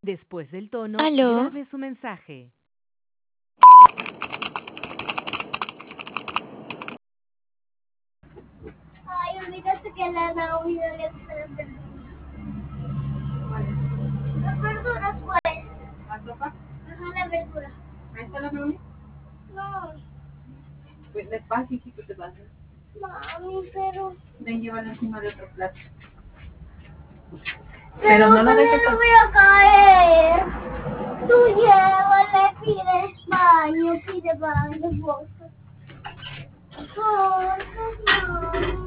Después del tono, Aló. grabe su mensaje. Ay, olvídate que a la Naomi no le gustan las verduras. Las verduras, pues. ¿La sopa? Ajá, la verdura. ¿Ahí está la Naomi? No, Pues despacio, hijito, te vas. mami, pero... Ven, llévala encima de otro plato. Pero no lo también dejes. no voy a caer. Tú llévale, pide baño, boca. Cosas, mami.